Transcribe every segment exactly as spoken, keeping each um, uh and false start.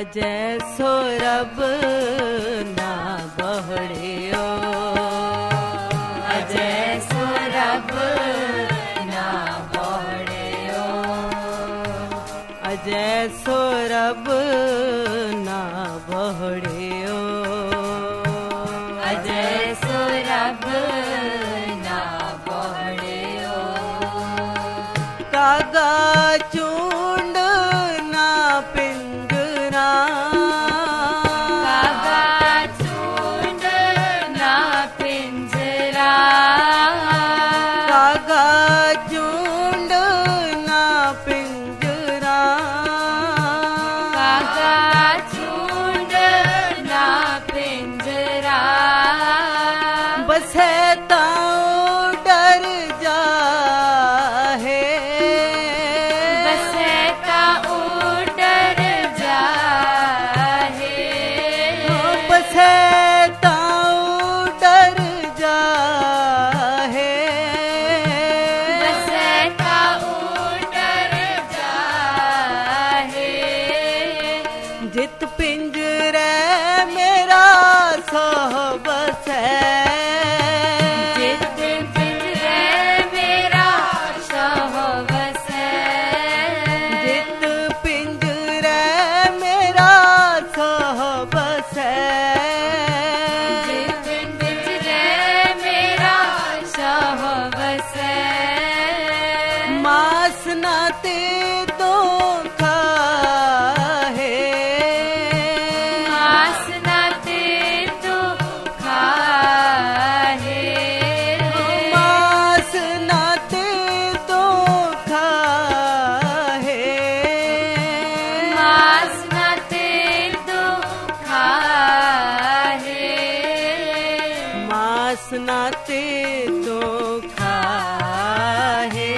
अजय सो रब ना बहड़ियो, अजय सो रब ना बहड़ियो, अजय सो रब ना बहड़ियो, अजय सो रब ना बहड़ियो, कागा चूंड ना पिंजरा, कागा चूंड ना पिंजरा, कागा चूंड ना पिंजरा, कागा चूंड ना पिंजरा, बस है ताऊ डर जा है, बस का उडर जाहे, बस है ताऊ डर जा है, बस का उडर जाहे, जित पिंजरे मेरा सोह बस है, जित पिंजरे मेरा शह बसे, जित पिंजरे मेरा सोह बस है, जित पिंजरे मेरा शह बसे, मास नाते दो खा है, मास नाते तू खाहे, मास नाते दो खा है, मास नाते तू खाहे, मास नाते दो खा है,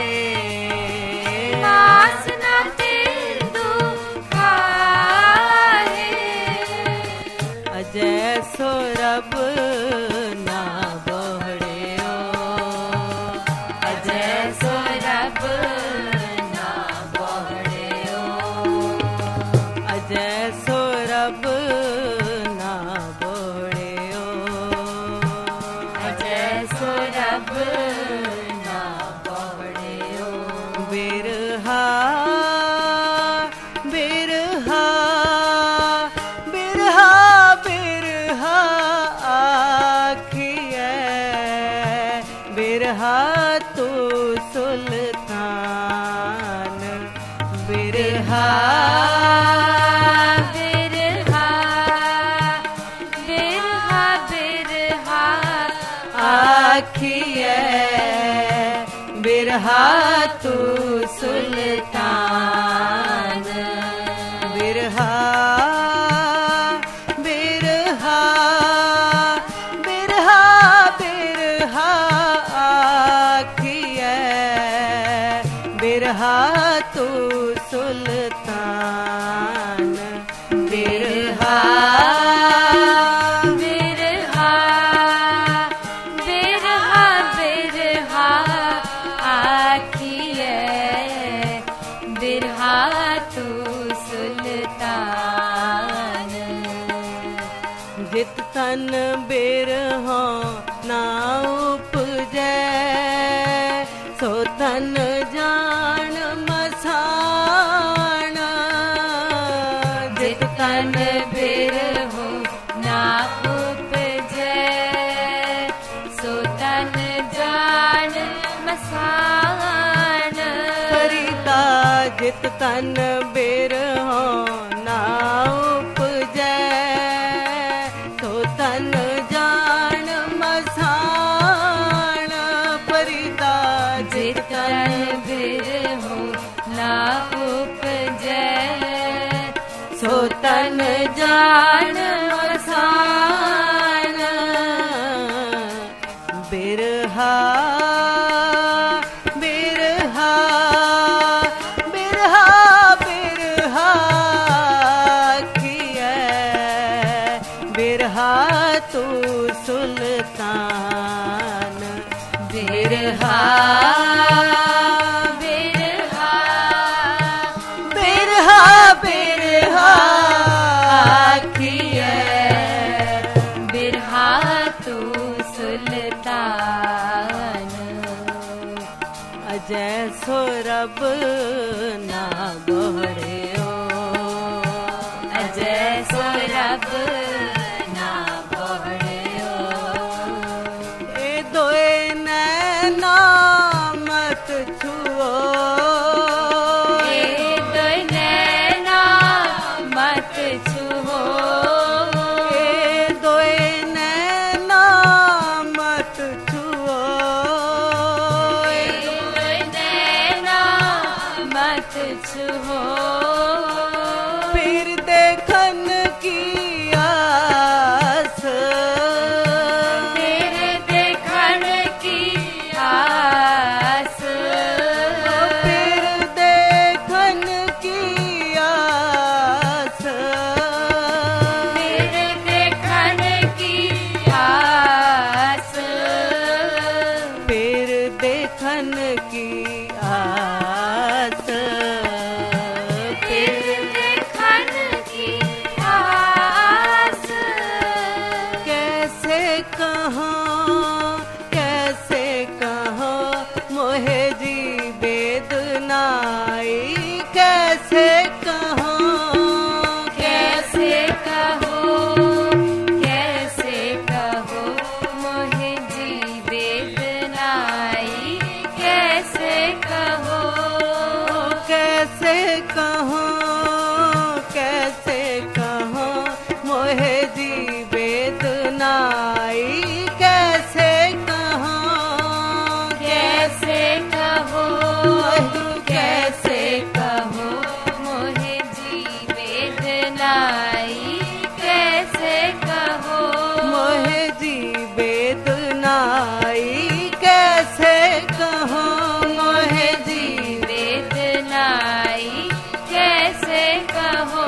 मास नाते तू खाहे, अजय सो रब ना बहड़ियो, अजय सो रब ना बहड़ियो, अजय सो रब ना बहड़ियो, अजय सो रब ना बहड़ियो, बिरहा बिरहा बिरहा बिरहा आखिए, बिरहा तू सुल्तान, बिरहा बिरहा बिरहा बिरहा आखिए, बिरहा तू सुल्तान, बिरहा बिरहा बिरहा बिरहा आखिए, बिरहा तू सुल्तान, बिरहा बिरहा बिरहा बिरहा आखिए, बिरहा तू सुल्तान, जित तन बिरहो ना उपजै, सो तन जान मसान, जित तन बिरहो ना उपजै, सो तन जान मसान, फरीदा जित तन बिरहो ना उपजै, सो तन जान मसान, फरीदा जित तन बिरहो ना उपजै, सो तन जान मसान, बिरहा बिरहा बिरहा बिरहा किए, बिरहा तू सुल्तान, बिरहा बिरहा बिरहा बिरहा रब ना बोहड़े ओ, अजय सो रब ना बोहड़े ओ। ए दोए नैना मत छुओ, ए दोए नैना मत छुओ, ए दोए नैना मत छुओ, ए दोए नैना मत छुओ। फिर देखन की आस, तेरे देखन की आस, फिर देखन की आस, तेरे देखन की आस, फिर देखन की आस, फिर देखन की आस। कैसे कहाँ कैसे कहाँ मोहे जी बेदनाई, कैसे कहाँ कैसे कहो कैसे कहो मोहे जी बेदनाई, कैसे कहो कैसे कहाँ कैसे कहाँ मोहे जी बेदनाई, कैसे कहाँ कैसे कहो कैसे कहो मोहे जी बेदनाई, कैसे कहो मोहे जी बेदनाई, कैसे कहाँ मोहे जी बेदनाई, कैसे कहो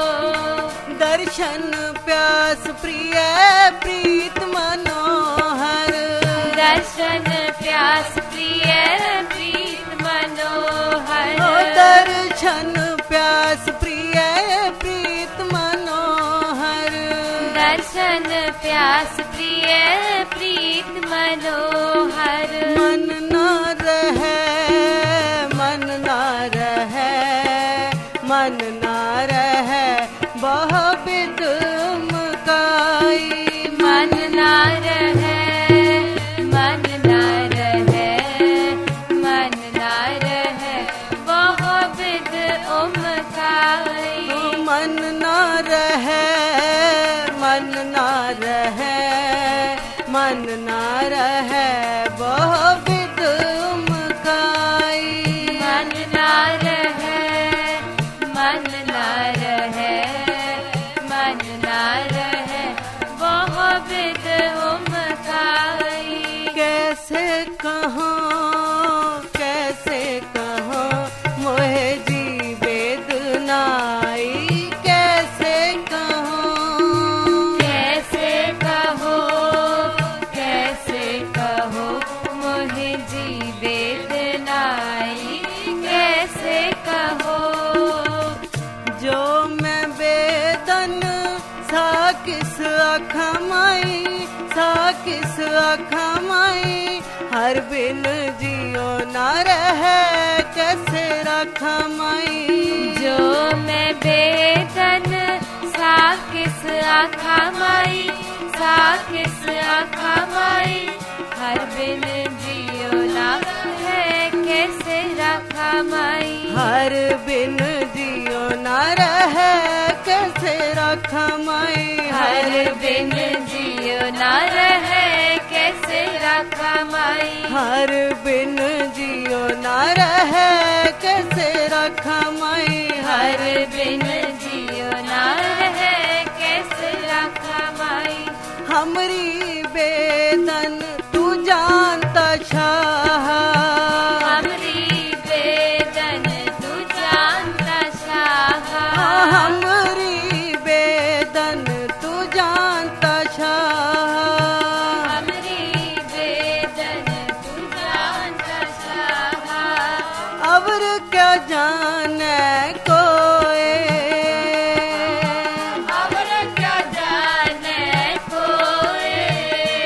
दर्शन प्यास प्रिय प्रीत मनोहर, दर्शन प्यास प्रिय प्रीत मनोहर, ओ दर्शन प्यास प्रिय प्रीत मनोहर, दर्शन प्यास प्रिय प्रीत मनोहर। मन ना रहे मन ना रहे मन ना रहे बहु बिद मुकाई, मन ना रहे मन ना रहे मन ना रहे बहुत बिद उमकाई, मन ना रहे मन ना रहे मन ना रहे बहु बिद मुकाई, मन ना रहे मन ना रहे मन ना रहे बहुत बिद उमकाई। कैसे कहाँ कैसे कहाँ मोहे जी बेदनाई, कैसे कहाँ कैसे कहो कैसे कहो मोहे जी बेदनाई, कैसे कहो जो मैं बेदन सा किस अखमाई सा किस अखमाई, हर बिन जियो ना रहे कैसे रखमाई, जो मैं बेदन सा किस आखा माई, सा किस आखा माई, हर बिन जियो ना है कैसे रखा माई, हर बिन जियो ना रहे कैसे रखमाई, हर बिन जियो ना रहे कैसे रखा माई, हर बिन जियो ना रहे कैसे रखमाई, हर बिन जियो ना रहे कैसे रखा माई। हमरी बेदन तू जानता शाह, हमरी बेदन तू जानता शाह, हमरी बेदन तू जानता शाह, हमरी बेदन तू जानता शाह, अवर क्या जाने कोई, अवर क्या जाने कोई,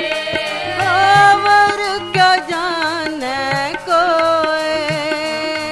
अवर क्या जाने कोई,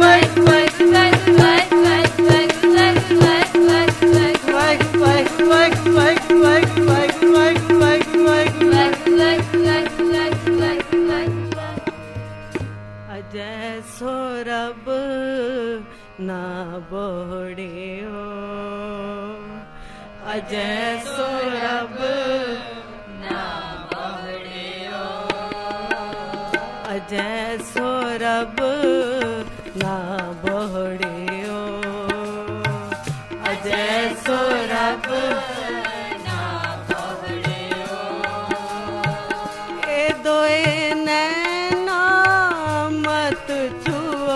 अजय सो रब ना बोड़ियो, अजय सो रब ना बोड़ियो, अजय सो रब ना बोड़ियो, अजय सो रब ना बोड़ियो, ए दोए नैना मत छुओ,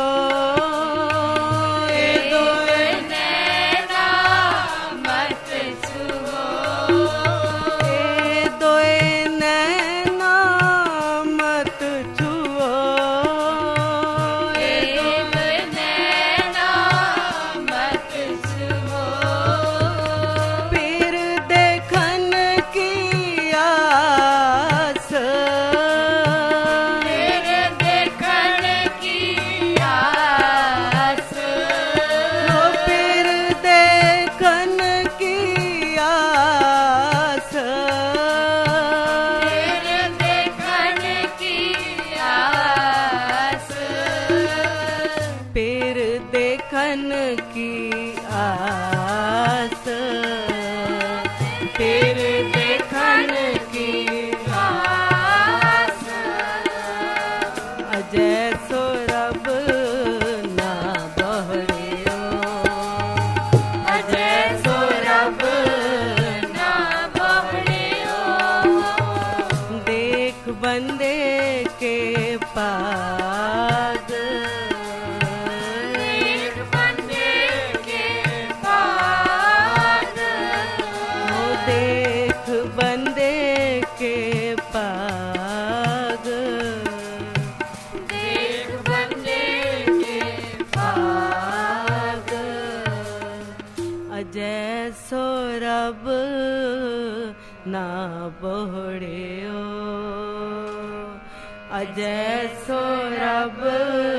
ए दोए नैना मत छुओ, ए दोए नैना मत छुओ, ए दोए नैना मत छुओ, फिर देखन की आस, फिर देखन की आस, ओ फिर देखन की आस, फिर देखन की आस, फिर देखन की आस, फिर देखन की आस, अजय सो रब ना बहरियो, अजय सो रब ना बोड़ियो, देख बंदे के पाग, एक बंदे के पाग, ओ देख बंदे के पाग, देख बंदे के पाग, अजय सो रब ना बोड़ियो, अजय सो रब